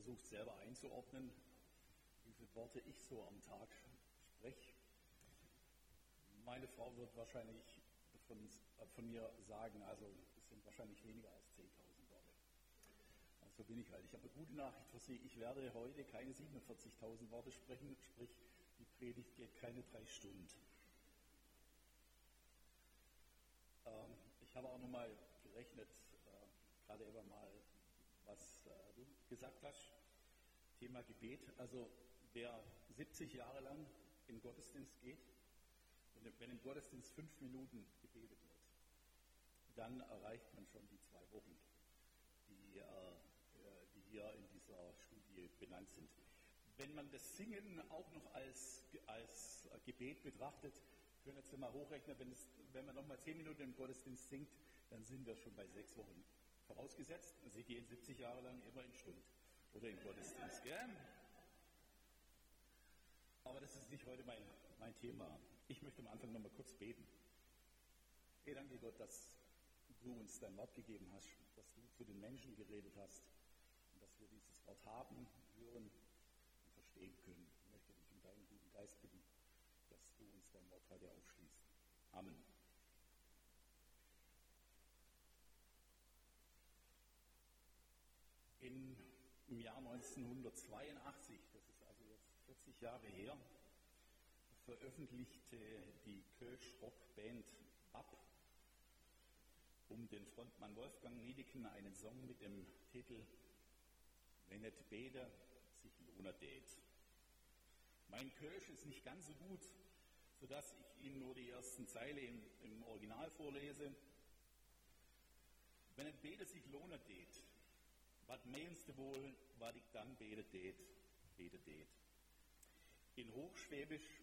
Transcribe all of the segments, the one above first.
versucht selber einzuordnen, wie viele Worte ich so am Tag spreche. Meine Frau wird wahrscheinlich von mir sagen, also es sind wahrscheinlich weniger als 10.000 Worte. Also so bin ich halt. Ich habe eine gute Nachricht für Sie. Ich werde heute keine 47.000 Worte sprechen, sprich die Predigt geht keine 3 Stunden. Ich habe auch nochmal gerechnet, gerade eben mal, was du gesagt hast, Thema Gebet. Also wer 70 Jahre lang in den Gottesdienst geht, und wenn im Gottesdienst 5 Minuten gebetet wird, dann erreicht man schon die 2 Wochen, die hier in dieser Studie benannt sind. Wenn man das Singen auch noch als Gebet betrachtet, können wir jetzt mal hochrechnen, wenn man nochmal 10 Minuten im Gottesdienst singt, dann sind wir schon bei 6 Wochen. Vorausgesetzt, Sie gehen 70 Jahre lang immer in Stund oder in Gottesdienst. Gell? Aber das ist nicht heute mein Thema. Ich möchte am Anfang nochmal kurz beten. Ich danke Gott, dass du uns dein Wort gegeben hast, dass du zu den Menschen geredet hast und dass wir dieses Wort haben, hören und verstehen können. Ich möchte dich in deinen guten Geist bitten, dass du uns dein Wort heute aufschließt. Amen. Im Jahr 1982, das ist also jetzt 40 Jahre her, veröffentlichte die Kölsch-Rock-Band BAP um den Frontmann Wolfgang Niedeken einen Song mit dem Titel Wenn et bete, sich lohnet det. Mein Kölsch ist nicht ganz so gut, sodass ich Ihnen nur die ersten Zeile im Original vorlese. Wenn et bete, sich lohnet det, wat meinst du wohl, wat ich dann betet det. In Hochschwäbisch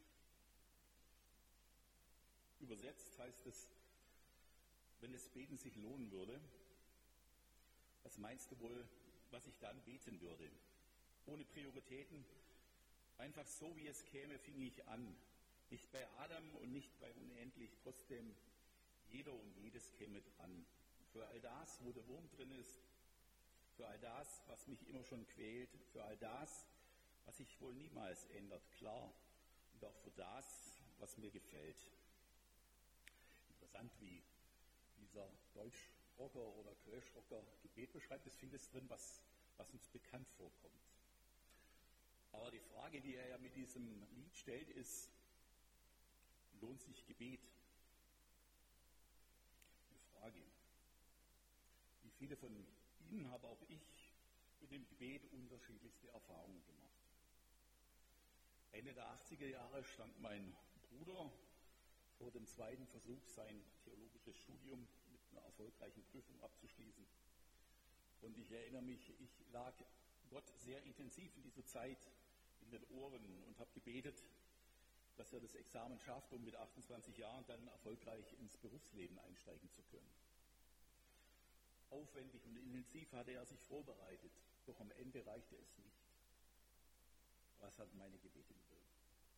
übersetzt heißt es, wenn das Beten sich lohnen würde, was meinst du wohl, was ich dann beten würde? Ohne Prioritäten, einfach so wie es käme, fing ich an. Nicht bei Adam und nicht bei unendlich, trotzdem jeder und jedes käme dran. Für all das, wo der Wurm drin ist, für all das, was mich immer schon quält, für all das, was sich wohl niemals ändert, klar, und auch für das, was mir gefällt. Interessant, wie dieser Deutsch-Rocker oder Kölsch-Rocker Gebet beschreibt, ist vieles drin, was uns bekannt vorkommt. Aber die Frage, die er ja mit diesem Lied stellt, ist, lohnt sich Gebet? Eine Frage. Wie viele von Ihnen habe auch ich mit dem Gebet unterschiedlichste Erfahrungen gemacht. Ende der 80er Jahre stand mein Bruder vor dem zweiten Versuch, sein theologisches Studium mit einer erfolgreichen Prüfung abzuschließen. Und ich erinnere mich, ich lag Gott sehr intensiv in dieser Zeit in den Ohren und habe gebetet, dass er das Examen schafft, um mit 28 Jahren dann erfolgreich ins Berufsleben einsteigen zu können. Aufwendig und intensiv hatte er sich vorbereitet, doch am Ende reichte es nicht. Was hat meine Gebete bewirkt?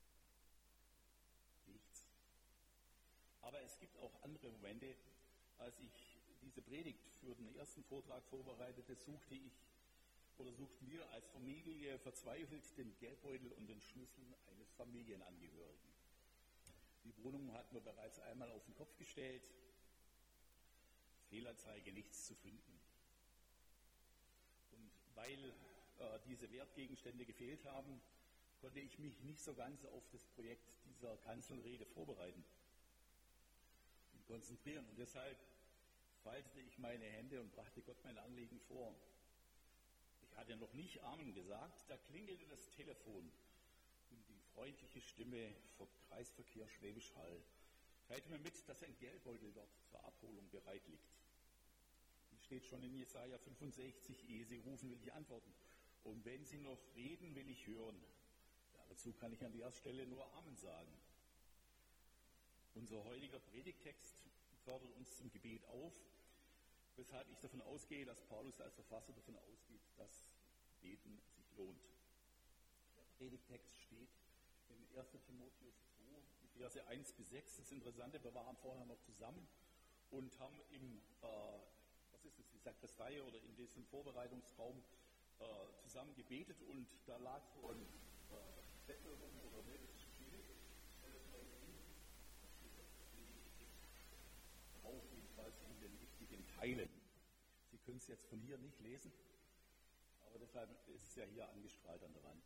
Nichts. Aber es gibt auch andere Momente. Als ich diese Predigt für den ersten Vortrag vorbereitete, suchten wir als Familie verzweifelt den Geldbeutel und den Schlüssel eines Familienangehörigen. Die Wohnung hatten wir bereits einmal auf den Kopf gestellt. Fehlanzeige, nichts zu finden. Und weil diese Wertgegenstände gefehlt haben, konnte ich mich nicht so ganz auf das Projekt dieser Kanzelrede vorbereiten und konzentrieren. Und deshalb faltete ich meine Hände und brachte Gott mein Anliegen vor. Ich hatte noch nicht Amen gesagt, da klingelte das Telefon und die freundliche Stimme vom Kreisverkehr Schwäbisch Hall teilte mir mit, dass ein Geldbeutel dort zur Abholung bereit liegt. Es steht schon in Jesaja 65, ehe Sie rufen, will ich antworten. Und wenn Sie noch reden, will ich hören. Dazu kann ich an der Stelle nur Amen sagen. Unser heutiger Predigtext fordert uns zum Gebet auf, weshalb ich davon ausgehe, dass Paulus als Verfasser davon ausgeht, dass Beten sich lohnt. Der Predigtext steht in 1. Timotheus 2, die Verse 1 bis 6. Das Interessante, wir waren vorher noch zusammen und haben die Sakristei oder in diesem Vorbereitungsraum zusammen gebetet und da lag so ein Zettel rum oder ne, das ist schwierig. Auch jedenfalls in den wichtigen Teilen. Sie können es jetzt von hier nicht lesen, aber deshalb ist es ja hier angestrahlt an der Wand.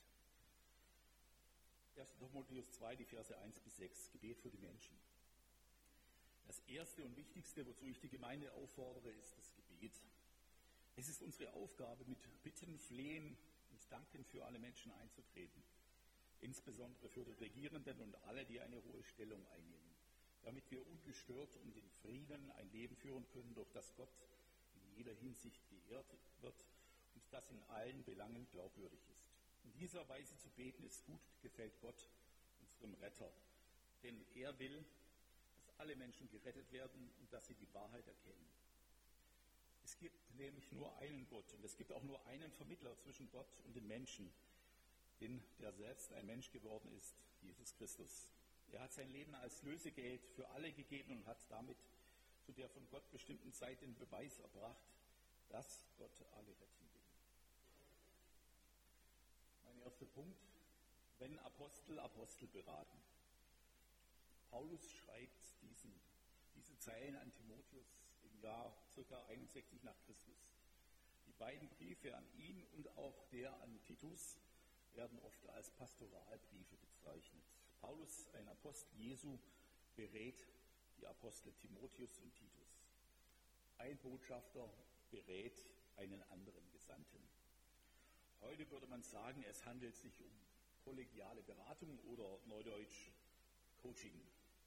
1. Timotheus 2, die Verse 1 bis 6, Gebet für die Menschen. Das erste und wichtigste, wozu ich die Gemeinde auffordere, ist das Gebet. Es ist unsere Aufgabe, mit Bitten, Flehen und Danken für alle Menschen einzutreten, insbesondere für die Regierenden und alle, die eine hohe Stellung einnehmen, damit wir ungestört und in Frieden ein Leben führen können, durch das Gott in jeder Hinsicht geehrt wird und das in allen Belangen glaubwürdig ist. In dieser Weise zu beten ist gut, gefällt Gott, unserem Retter. Denn er will, dass alle Menschen gerettet werden und dass sie die Wahrheit erkennen. Es gibt nämlich nur einen Gott und es gibt auch nur einen Vermittler zwischen Gott und den Menschen, denn der selbst ein Mensch geworden ist, Jesus Christus. Er hat sein Leben als Lösegeld für alle gegeben und hat damit zu der von Gott bestimmten Zeit den Beweis erbracht, dass Gott alle retten will. Mein erster Punkt, wenn Apostel Apostel beraten. Paulus schreibt diese Zeilen an Timotheus im Jahr ca. 61 nach Christus. Die beiden Briefe an ihn und auch der an Titus werden oft als Pastoralbriefe bezeichnet. Paulus, ein Apostel Jesu, berät die Apostel Timotheus und Titus. Ein Botschafter berät einen anderen Gesandten. Heute würde man sagen, es handelt sich um kollegiale Beratung oder neudeutsch Coaching.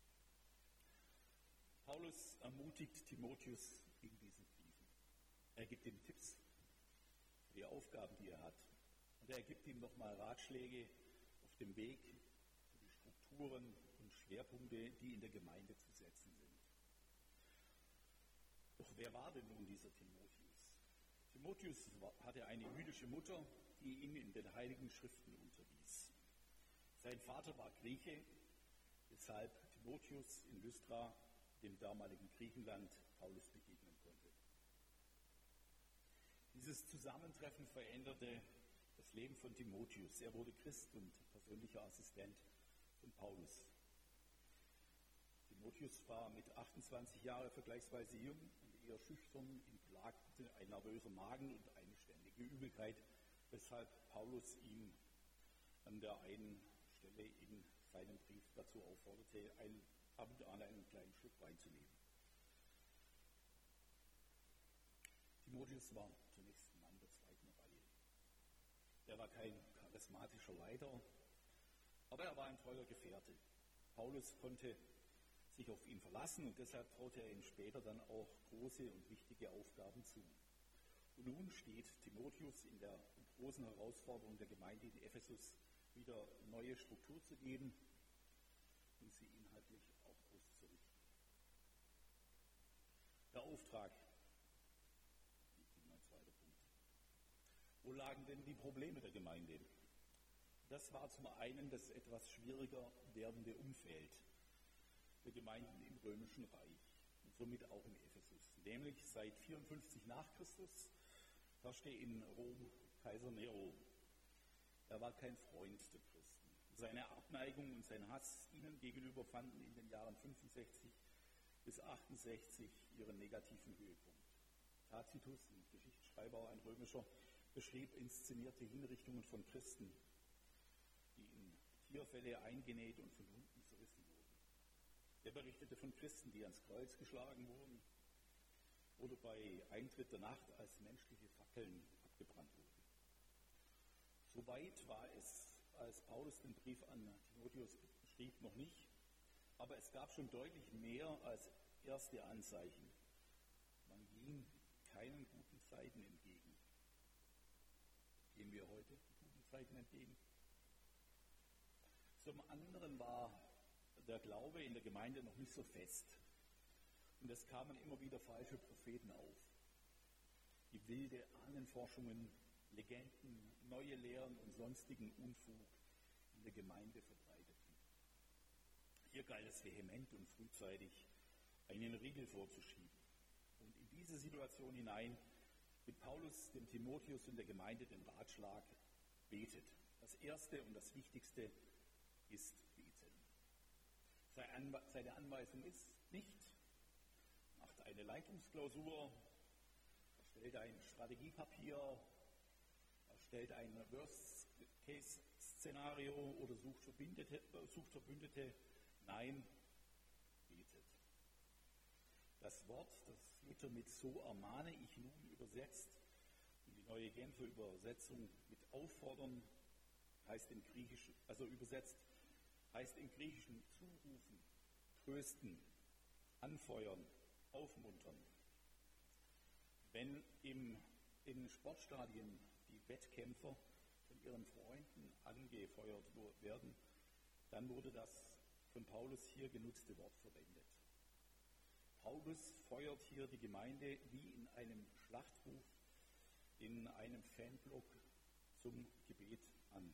Paulus ermutigt Timotheus in diesen Briefen. Er gibt ihm Tipps für die Aufgaben, die er hat. Und er gibt ihm nochmal Ratschläge auf dem Weg für die Strukturen und Schwerpunkte, die in der Gemeinde zu setzen sind. Doch wer war denn nun dieser Timotheus? Timotheus hatte eine jüdische Mutter, die ihn in den Heiligen Schriften unterwies. Sein Vater war Grieche, weshalb Timotheus in Lystra, dem damaligen Griechenland, Paulus begegnen konnte. Dieses Zusammentreffen veränderte das Leben von Timotheus. Er wurde Christ und persönlicher Assistent von Paulus. Timotheus war mit 28 Jahren vergleichsweise jung und eher schüchtern, ihn plagte ein nervöser Magen und eine ständige Übelkeit, weshalb Paulus ihn an der einen Stelle in seinem Brief dazu aufforderte, ab und an einen kleinen Schluck Wein zu nehmen. Timotheus war zunächst ein Mann der zweiten Reihe. Er war kein charismatischer Leiter, aber er war ein treuer Gefährte. Paulus konnte sich auf ihn verlassen und deshalb traute er ihm später dann auch große und wichtige Aufgaben zu. Und nun steht Timotheus in der großen Herausforderung der Gemeinde in Ephesus, wieder neue Struktur zu geben und sie inhaltlich auch auszurichten. Der Auftrag, mein zweiter Punkt. Wo lagen denn die Probleme der Gemeinde? Das war zum einen das etwas schwieriger werdende Umfeld der Gemeinden im Römischen Reich und somit auch in Ephesus. Nämlich seit 54 nach Christus herrschte in Rom Kaiser Nero. Er war kein Freund der Christen. Seine Abneigung und sein Hass ihnen gegenüber fanden in den Jahren 65 bis 68 ihren negativen Höhepunkt. Tacitus, ein Geschichtsschreiber, ein römischer, beschrieb inszenierte Hinrichtungen von Christen, die in Tierfelle eingenäht und von Hunden zerrissen wurden. Er berichtete von Christen, die ans Kreuz geschlagen wurden oder bei Eintritt der Nacht als menschliche Fackeln abgebrannt wurden. Soweit war es, als Paulus den Brief an Timotheus schrieb, noch nicht, aber es gab schon deutlich mehr als erste Anzeichen. Man ging keinen guten Zeiten entgegen. Gehen wir heute guten Zeiten entgegen? Zum anderen war der Glaube in der Gemeinde noch nicht so fest. Und es kamen immer wieder falsche Propheten auf, die wilde Ahnenforschungen, Legenden, neue Lehren und sonstigen Unfug in der Gemeinde verbreiteten. Hier galt es vehement und frühzeitig, einen Riegel vorzuschieben. Und in diese Situation hinein gibt Paulus dem Timotheus und der Gemeinde den Ratschlag: Betet. Das Erste und das Wichtigste ist Beten. Seine Anweisung ist nicht: macht eine Leitungsklausur, erstellt ein Strategiepapier, erstellt ein Worst-Case-Szenario oder sucht Verbündete. Nein, betet. Das Wort, das Luther mit "so ermahne ich nun" übersetzt, und die neue Genfer Übersetzung mit "auffordern" heißt im Griechischen, heißt im Griechischen zurufen, trösten, anfeuern, aufmuntern. Wenn in Sportstadien die Wettkämpfer von ihren Freunden angefeuert werden, dann wurde das von Paulus hier genutzte Wort verwendet. Paulus feuert hier die Gemeinde wie in einem Schlachtruf, in einem Fanblock zum Gebet an.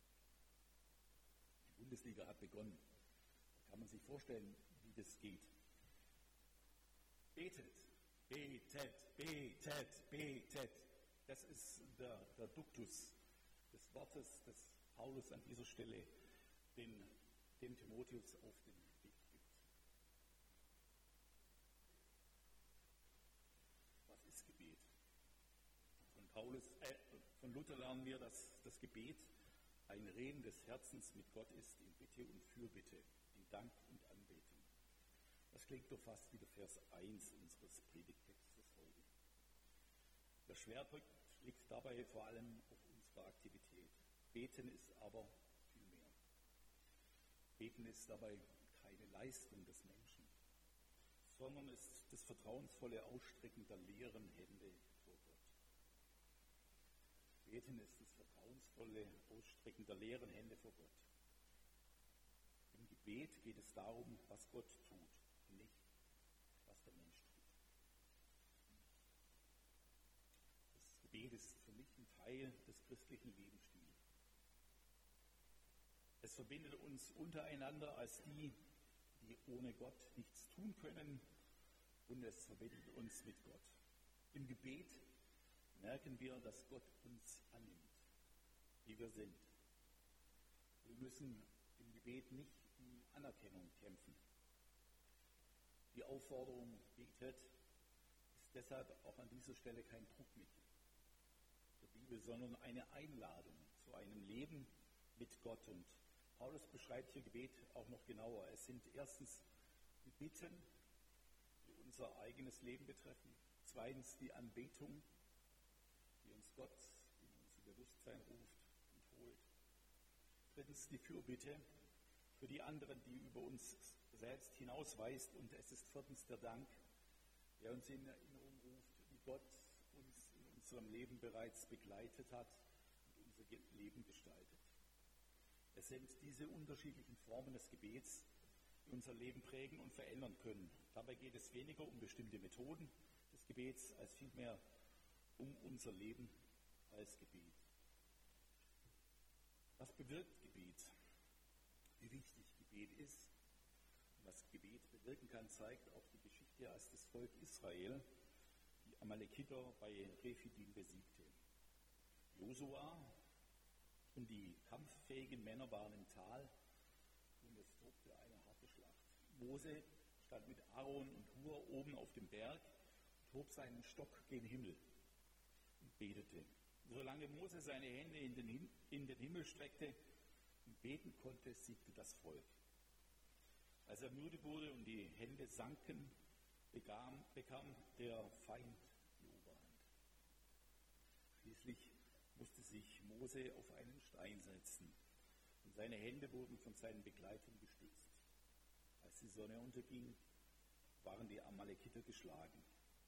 Die Bundesliga hat begonnen. Da kann man sich vorstellen, wie das geht. Betet, betet, betet, betet. Das ist der Duktus des Wortes, das Paulus an dieser Stelle dem Timotheus auf den Weg gibt. Was ist Gebet? Von Luther lernen wir, dass das Gebet ein Reden des Herzens mit Gott ist, in Bitte und Fürbitte, in Dank und Anbetung. Das klingt doch fast wie der Vers 1 unseres Predigtextes heute. Der Schwerpunkt liegt dabei vor allem auf unserer Aktivität. Beten ist aber viel mehr. Beten ist dabei keine Leistung des Menschen, sondern ist das vertrauensvolle Ausstrecken der leeren Hände vor Gott. Beten ist das vertrauensvolle Ausstrecken der leeren Hände vor Gott. Im Gebet geht es darum, was Gott tut, nicht was der Mensch tut. Das Gebet ist für mich ein Teil des christlichen Lebensstils. Es verbindet uns untereinander als die ohne Gott nichts tun können, und es verbindet uns mit Gott. Im Gebet merken wir, dass Gott uns annimmt, wie wir sind. Wir müssen im Gebet nicht um Anerkennung kämpfen. Die Aufforderung "betet" ist deshalb auch an dieser Stelle kein Druckmittel der Bibel, sondern eine Einladung zu einem Leben mit Gott. Und Paulus beschreibt hier Gebet auch noch genauer. Es sind erstens die Bitten, die unser eigenes Leben betreffen. Zweitens die Anbetung, die uns Gott in unser Bewusstsein ruft und holt. Drittens die Fürbitte für die anderen, die über uns selbst hinausweist. Und es ist viertens der Dank, der uns in Erinnerung ruft, wie Gott uns in unserem Leben bereits begleitet hat und unser Leben gestaltet. Es sind diese unterschiedlichen Formen des Gebets, die unser Leben prägen und verändern können. Dabei geht es weniger um bestimmte Methoden des Gebets, als vielmehr um unser Leben als Gebet. Was bewirkt Gebet? Wie wichtig Gebet ist und was Gebet bewirken kann, zeigt auch die Geschichte, als das Volk Israel die Amalekiter bei Rephidim besiegte. Josua und die kampffähigen Männer waren im Tal und es tobte eine harte Schlacht. Mose stand mit Aaron und Hur oben auf dem Berg und hob seinen Stock gen Himmel und betete. Solange Mose seine Hände in den Himmel streckte und beten konnte, siegte das Volk. Als er müde wurde und die Hände sanken, bekam der Feind die Oberhand. Schließlich musste sich Mose auf einen Stein setzen und seine Hände wurden von seinen Begleitern gestützt. Als die Sonne unterging, waren die Amalekiter geschlagen.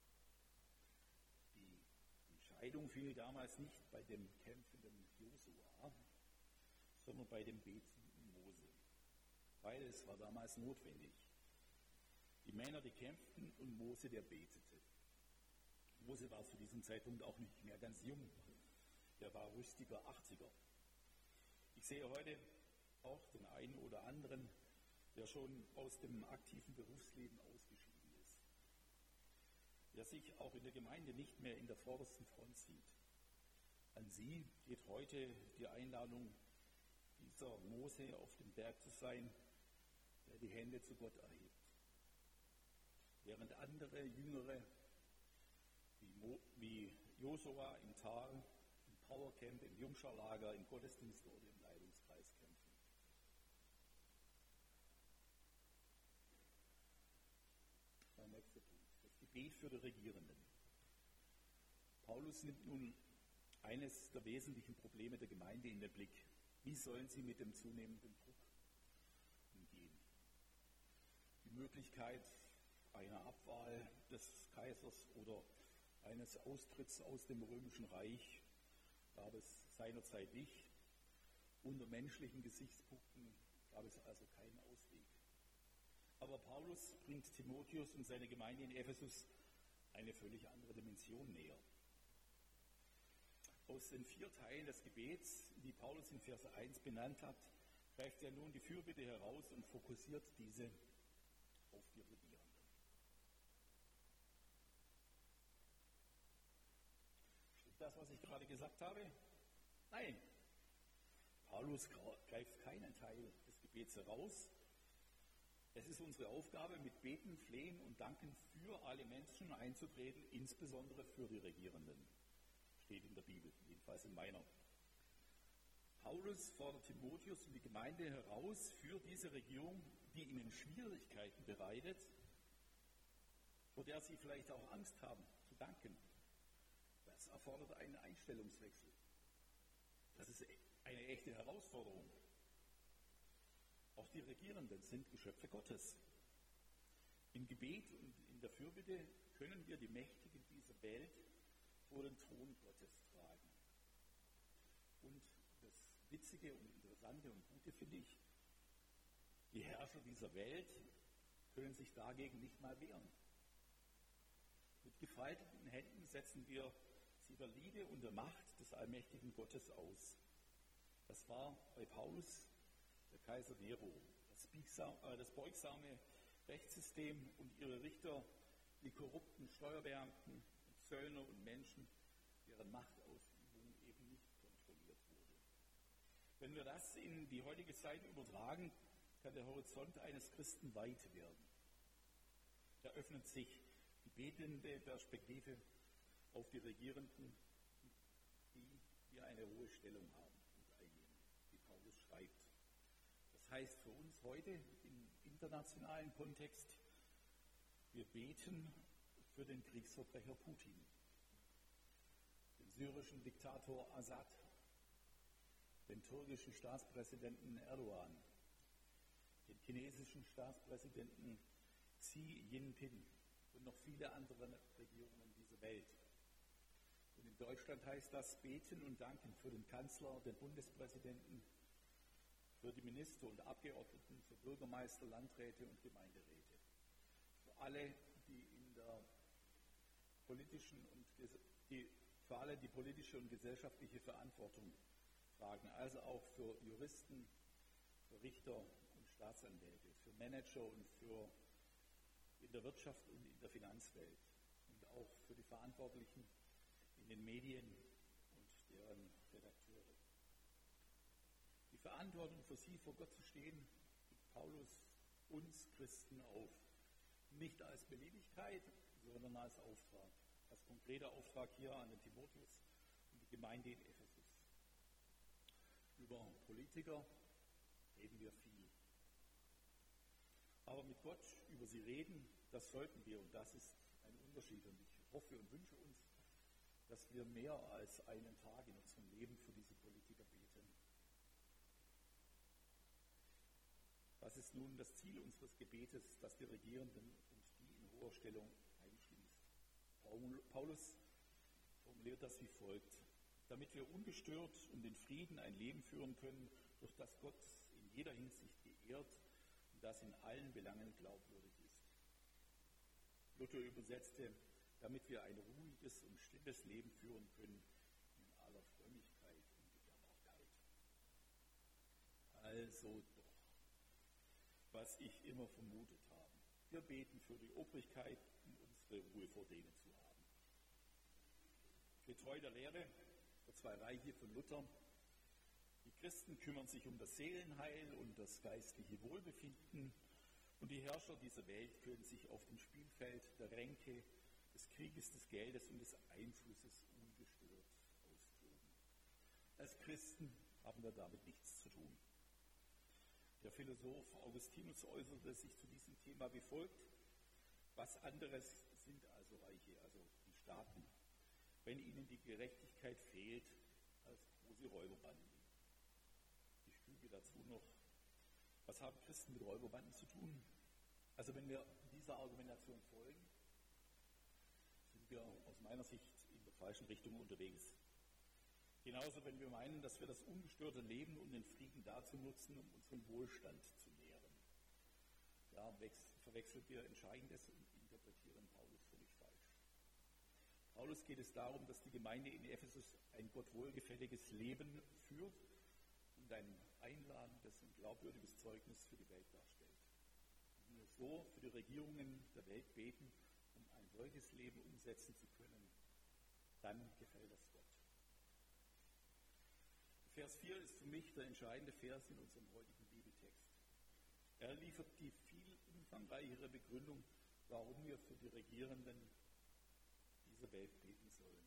Die Entscheidung fiel damals nicht bei dem kämpfenden Josua, sondern bei dem betenden Mose. Beides war damals notwendig. Die Männer, die kämpften, und Mose, der betete. Mose war zu diesem Zeitpunkt auch nicht mehr ganz jung. Der war rüstiger 80er. Ich sehe heute auch den einen oder anderen, der schon aus dem aktiven Berufsleben ausgeschieden ist. der sich auch in der Gemeinde nicht mehr in der vordersten Front sieht. An sie geht heute die Einladung, dieser Mose auf dem Berg zu sein, der die Hände zu Gott erhebt. Während andere Jüngere wie Josua im Tal, im Powercamp, im Jungscharlager, im Gottesdienst oder im Leitungskreis kämpfen. Mein nächster Punkt, das Gebet für die Regierenden. Paulus nimmt nun eines der wesentlichen Probleme der Gemeinde in den Blick. Wie sollen sie mit dem zunehmenden Druck umgehen? Die Möglichkeit einer Abwahl des Kaisers oder eines Austritts aus dem Römischen Reich gab es seinerzeit nicht. Unter menschlichen Gesichtspunkten gab es also keinen Ausweg. Aber Paulus bringt Timotheus und seine Gemeinde in Ephesus eine völlig andere Dimension näher. Aus den 4 Teilen des Gebets, die Paulus in Vers 1 benannt hat, greift er nun die Fürbitte heraus und fokussiert diese auf die Regierenden. Stimmt das, was ich gerade gesagt habe? Nein. Paulus greift keinen Teil des Gebets heraus. Es ist unsere Aufgabe, mit Beten, Flehen und Danken für alle Menschen einzutreten, insbesondere für die Regierenden. Steht in der Bibel, jedenfalls in meiner. Paulus fordert Timotheus und die Gemeinde heraus, für diese Regierung, die ihnen Schwierigkeiten bereitet, vor der sie vielleicht auch Angst haben, zu danken. Das erfordert einen Einstellungswechsel. Das ist eine echte Herausforderung. Auch die Regierenden sind Geschöpfe Gottes. Im Gebet und in der Fürbitte können wir die Mächtigen dieser Welt vor den Thron Gottes tragen. Und das Witzige und Interessante und Gute finde ich, die Herrscher dieser Welt können sich dagegen nicht mal wehren. Mit gefalteten Händen setzen wir sie der Liebe und der Macht des allmächtigen Gottes aus. Das war bei Paulus der Kaiser Nero, das beugsame Rechtssystem und ihre Richter, die korrupten Steuerbeamten, Zöllner und Menschen, deren Machtausübung eben nicht kontrolliert wurde. Wenn wir das in die heutige Zeit übertragen, kann der Horizont eines Christen weit werden. Da öffnet sich die betende Perspektive auf die Regierenden, die hier eine hohe Stellung haben und einnehmen, wie Paulus schreibt. Das heißt für uns heute im internationalen Kontext, wir beten für den Kriegsverbrecher Putin, den syrischen Diktator Assad, den türkischen Staatspräsidenten Erdogan, den chinesischen Staatspräsidenten Xi Jinping und noch viele andere Regierungen dieser Welt. Und in Deutschland heißt das Beten und Danken für den Kanzler, den Bundespräsidenten, für die Minister und Abgeordneten, für Bürgermeister, Landräte und Gemeinderäte, für alle, die für alle die politische und gesellschaftliche Verantwortung tragen, also auch für Juristen, für Richter und Staatsanwälte, für Manager und für in der Wirtschaft und in der Finanzwelt und auch für die Verantwortlichen in den Medien und deren Redakteure. Die Verantwortung für sie vor Gott zu stehen, gibt Paulus uns Christen auf. Nicht als Beliebigkeit, sondern als Auftrag. Als konkreter Auftrag hier an den Timotheus und die Gemeinde in Ephesus. Über Politiker reden wir viel. Aber mit Gott über sie reden, das sollten wir, und das ist ein Unterschied. Und ich hoffe und wünsche uns, dass wir mehr als einen Tag in unserem Leben für diese Politiker beten. Was ist nun das Ziel unseres Gebetes, das die Regierenden und die in hoher Stellung einschließt? Paulus formuliert das wie folgt: Damit wir ungestört und in Frieden ein Leben führen können, durch das Gott in jeder Hinsicht geehrt und das in allen Belangen glaubwürdig ist. Luther übersetzte, damit wir ein ruhiges und stilles Leben führen können, in aller Frömmigkeit und Ehrbarkeit. Also doch, was ich immer vermutet habe. Wir beten für die Obrigkeiten unserer Ruhe vor denen zu haben. Getreu der Lehre der zwei Reiche von Luther, die Christen kümmern sich um das Seelenheil und das geistliche Wohlbefinden und die Herrscher dieser Welt können sich auf dem Spielfeld der Ränke, des Krieges, des Geldes und des Einflusses ungestört austoben. Als Christen haben wir damit nichts zu tun. Der Philosoph Augustinus äußerte sich zu diesem Thema wie folgt: Was anderes sind also Reiche, also die Staaten, wenn ihnen die Gerechtigkeit fehlt, als große Räuberbanden. Ich füge dazu noch, was haben Christen mit Räuberbanden zu tun? Also wenn wir dieser Argumentation folgen, sind wir aus meiner Sicht in der falschen Richtung unterwegs. Genauso, wenn wir meinen, dass wir das ungestörte Leben und den Frieden dazu nutzen, um unseren Wohlstand zu nähren. Da verwechseln wir Entscheidendes und interpretieren Paulus völlig falsch. Paulus geht es darum, dass die Gemeinde in Ephesus ein Gott wohlgefälliges Leben führt und ein einladendes und glaubwürdiges Zeugnis für die Welt darstellt. Wenn wir so für die Regierungen der Welt beten, um ein solches Leben umsetzen zu können, dann gefällt das Gott. Vers 4 ist für mich der entscheidende Vers in unserem heutigen Bibeltext. Er liefert die viel umfangreichere Begründung, warum wir für die Regierenden dieser Welt beten sollen.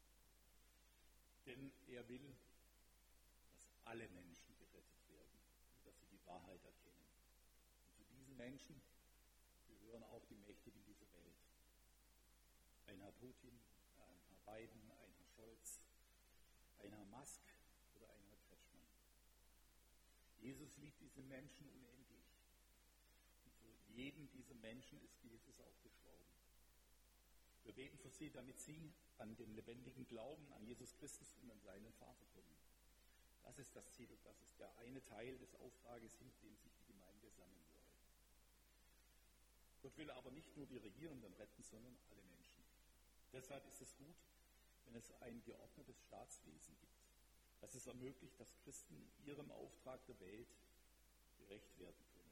Denn er will, dass alle Menschen gerettet werden und dass sie die Wahrheit erkennen. Und zu diesen Menschen gehören auch die Mächtigen dieser Welt. Ein Herr Putin, ein Herr Biden, ein Herr Scholz, ein Herr Musk oder ein Herr Kretschmann. Jesus liebt diese Menschen unendlich. Und für jeden dieser Menschen ist Jesus auch gestorben. Wir beten für sie, damit sie an den lebendigen Glauben an Jesus Christus und an seinen Vater kommen. Das ist das Ziel, das ist der eine Teil des Auftrages, hinter dem sich die Gemeinde sammeln soll. Gott will aber nicht nur die Regierenden retten, sondern alle Menschen. Deshalb ist es gut, wenn es ein geordnetes Staatswesen gibt, das es ermöglicht, dass Christen ihrem Auftrag der Welt gerecht werden können.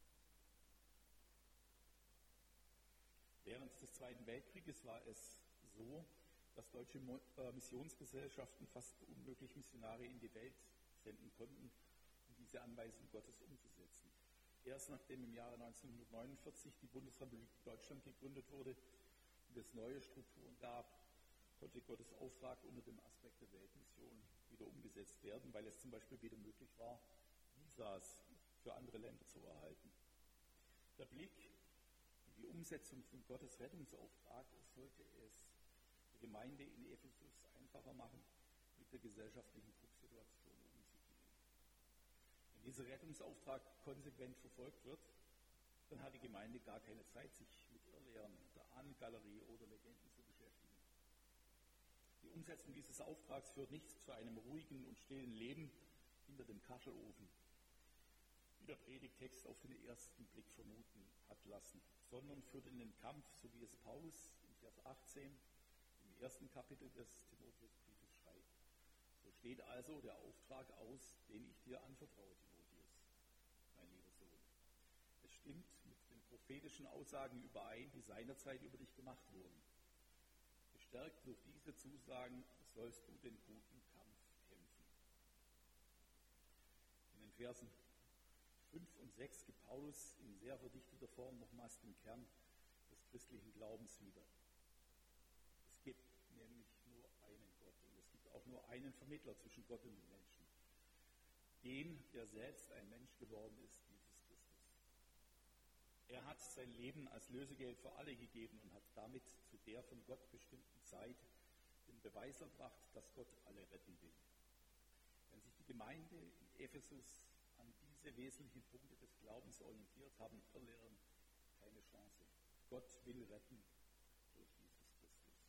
Während des Zweiten Weltkrieges war es so, dass deutsche Missionsgesellschaften fast unmöglich Missionare in die Welt senden konnten, um diese Anweisung Gottes umzusetzen. Erst nachdem im Jahre 1949 die Bundesrepublik Deutschland gegründet wurde und es neue Strukturen gab, konnte Gottes Auftrag unter dem Aspekt der Weltmission wieder umgesetzt werden, weil es zum Beispiel wieder möglich war, Visas für andere Länder zu erhalten. Der Blick in die Umsetzung von Gottes Rettungsauftrag sollte es der Gemeinde in Ephesus einfacher machen, mit der gesellschaftlichen Drucksituation umzugehen. Wenn dieser Rettungsauftrag konsequent verfolgt wird, dann hat die Gemeinde gar keine Zeit, sich mit Irrlehren, der Ahnengalerie oder Legenden zu beschäftigen. Die Umsetzung dieses Auftrags führt nicht zu einem ruhigen und stillen Leben hinter dem Kachelofen, wie der Predigtext auf den ersten Blick vermuten hat lassen, sondern führt in den Kampf, so wie es Paulus in Vers 18 im ersten Kapitel des Timotheusbriefes schreibt. So steht also der Auftrag aus, den ich dir anvertraue, Timotheus, mein lieber Sohn. Es stimmt mit den prophetischen Aussagen überein, die seinerzeit über dich gemacht wurden. Gestärkt durch diese Zusagen sollst du den guten Kampf kämpfen. In den Versen 5 und 6 gibt Paulus in sehr verdichteter Form nochmals den Kern des christlichen Glaubens wieder. Es gibt nämlich nur einen Gott und es gibt auch nur einen Vermittler zwischen Gott und den Menschen. Den, der selbst ein Mensch geworden ist, Jesus Christus. Er hat sein Leben als Lösegeld für alle gegeben und hat damit zu der von Gott bestimmten Zeit den Beweis erbracht, dass Gott alle retten will. Wenn sich die Gemeinde in Ephesus an diese wesentlichen Punkte des Glaubens orientiert, haben Irrlehren keine Chance. Gott will retten durch Jesus Christus.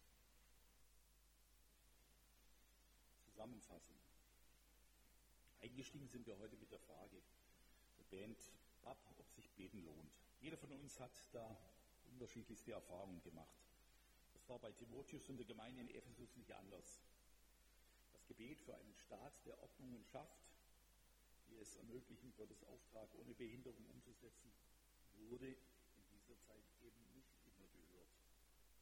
Zusammenfassung. Eingestiegen sind wir heute mit der Frage der Band ab, ob sich Beten lohnt. Jeder von uns hat da unterschiedlichste Erfahrungen gemacht. Das war bei Timotheus und der Gemeinde in Ephesus nicht anders. Das Gebet für einen Staat, der Ordnungen schafft, die es ermöglichen, Gottes Auftrag ohne Behinderung umzusetzen, wurde in dieser Zeit eben nicht immer gehört.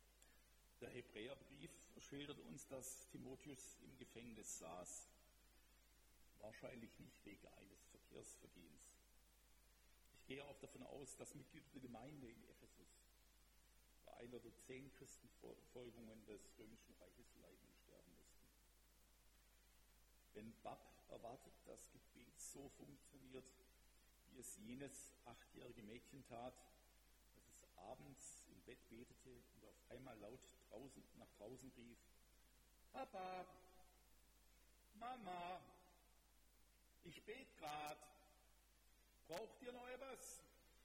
Der Hebräerbrief schildert uns, dass Timotheus im Gefängnis saß. Wahrscheinlich nicht wegen eines Verkehrsvergehens. Ich gehe auch davon aus, dass Mitglieder der Gemeinde in Ephesus bei einer der 10 Christenverfolgungen des Römischen Reiches leiden und sterben mussten. Wenn Bab erwartet, dass Gebet so funktioniert, wie es jenes 8-jährige Mädchen tat, dass es abends im Bett betete und auf einmal laut nach draußen rief: Papa, Mama, ich bete gerade, braucht ihr noch etwas?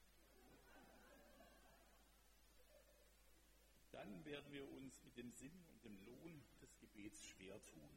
Dann werden wir uns mit dem Sinn und dem Lohn des Gebets schwer tun.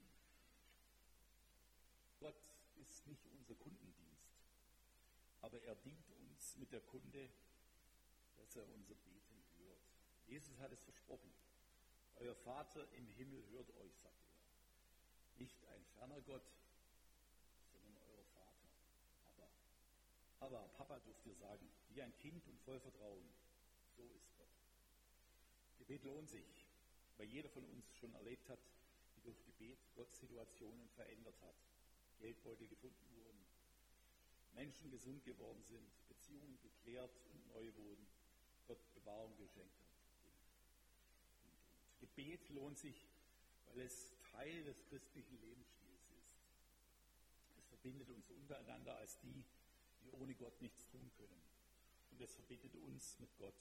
Gott ist nicht unser Kundendienst, aber er dient uns mit der Kunde, dass er unser Beten hört. Jesus hat es versprochen: Euer Vater im Himmel hört euch, sagt er. Nicht ein ferner Gott, sondern euer Vater. Aber Papa dürft ihr sagen, wie ein Kind und voll Vertrauen. So ist Gott. Gebet lohnt sich, weil jeder von uns schon erlebt hat, wie durch Gebet Gott Situationen verändert hat. Geldbeutel gefunden wurden, Menschen gesund geworden sind, Beziehungen geklärt und neu wurden, Gott Bewahrung geschenkt hat. Und Gebet lohnt sich, weil es Teil des christlichen Lebensstils ist. Es verbindet uns untereinander als die ohne Gott nichts tun können. Und es verbindet uns mit Gott.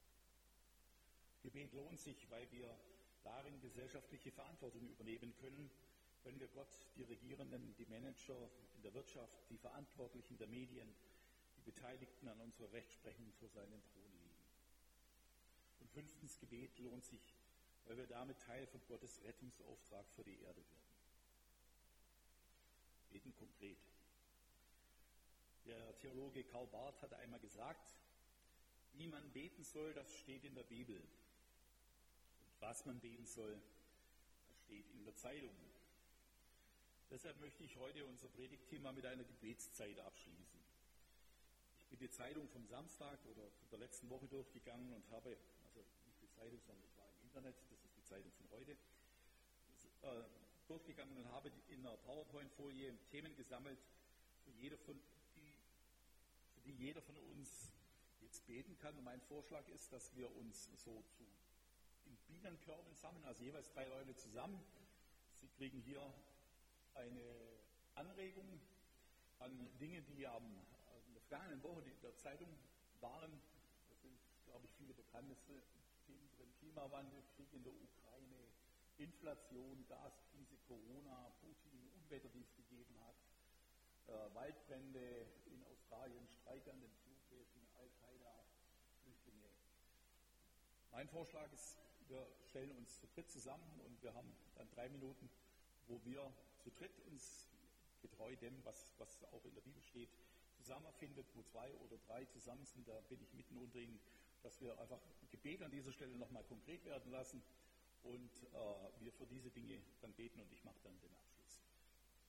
Gebet lohnt sich, weil wir darin gesellschaftliche Verantwortung übernehmen können, wenn wir Gott, die Regierenden, die Manager in der Wirtschaft, die Verantwortlichen der Medien, die Beteiligten an unserer Rechtsprechung vor seinen Thron legen. Und 5. Gebet lohnt sich, weil wir damit Teil von Gottes Rettungsauftrag für die Erde werden. Beten konkret. Der Theologe Karl Barth hat einmal gesagt, wie man beten soll, das steht in der Bibel. Und was man beten soll, das steht in der Zeitung. Deshalb möchte ich heute unser Predigtthema mit einer Gebetszeit abschließen. Ich bin die Zeitung vom Samstag oder von der letzten Woche durchgegangen und habe, also nicht die Zeitung, sondern ich war im Internet, das ist die Zeitung von heute, durchgegangen und habe in einer PowerPoint-Folie Themen gesammelt, für die jeder von uns jetzt beten kann. Und mein Vorschlag ist, dass wir uns so in Bienenkörben sammeln, also jeweils 3 Leute zusammen. Sie kriegen hier eine Anregung an Dinge, die in der vergangenen Woche in der Zeitung waren. Da sind, glaube ich, viele bekannte Themen drin: Klimawandel, Krieg in der Ukraine, Inflation, Gaskrise, Corona, Putin, Unwetter, die es gegeben hat, Waldbrände in Australien, Streik an den Flughäfen, Al-Qaida, Flüchtlinge. Mein Vorschlag ist, wir stellen uns zu dritt zusammen und wir haben dann 3 Minuten, wo wir zu dritt uns getreu dem, was auch in der Bibel steht, zusammenfindet, wo 2 oder 3 zusammen sind, da bin ich mitten unter ihnen, dass wir einfach Gebet an dieser Stelle nochmal konkret werden lassen und wir für diese Dinge dann beten und ich mache dann den Abschluss.